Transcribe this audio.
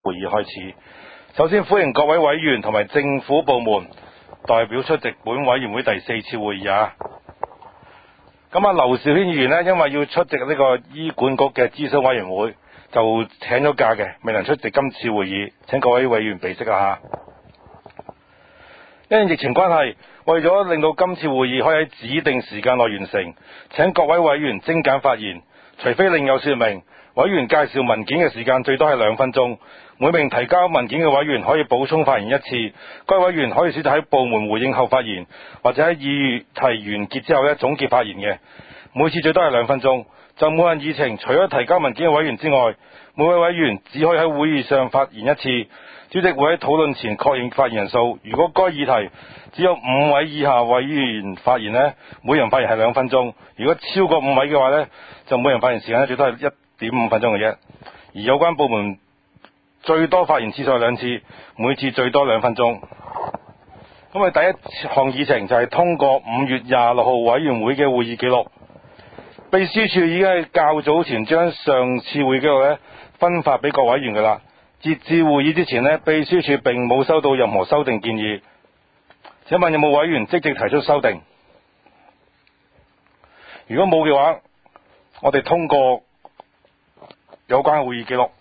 會議開始。首先歡迎各位委員同埋政府部門代表出席本委員會第4次會議啊。咁劉兆軒議員呢，因為要出席呢個醫管局嘅諮詢委員會，就請咗假嘅，未能出席今次會議，請各位委員備悉啦嚇。因疫情關係，為咗令到今次會議可以喺指定時間內完成，請各位委員精簡發言，除非另有說明。委員介紹文件嘅時間最多係2分鐘，每名提交文件嘅委員可以補充發言一次。該委員可以選擇喺部門回應後發言，或者喺議題完結之後總結發言嘅。每次最多係2分鐘。就每項議程，除咗提交文件嘅委員之外，每位委員只可以喺會議上發言一次。主席會喺討論前確認發言人數。如果該議題只有5位以下委員發言呢，每人發言係2分鐘。如果超過5位嘅話呢，就每人發言時間最多係1.5分鐘嘅啫。而有關部門最多發言次數係2次，每次最多2分鐘。咁第一項議程就係通過5月26號委員會嘅會議記錄。秘書處已經係較早前將上次會議記錄分發俾各委員㗎啦。截至會議之前秘書處並冇收到任何修訂建議。請問有冇委員積極提出修訂？如果冇嘅話，我哋通過有關嘅會議記錄。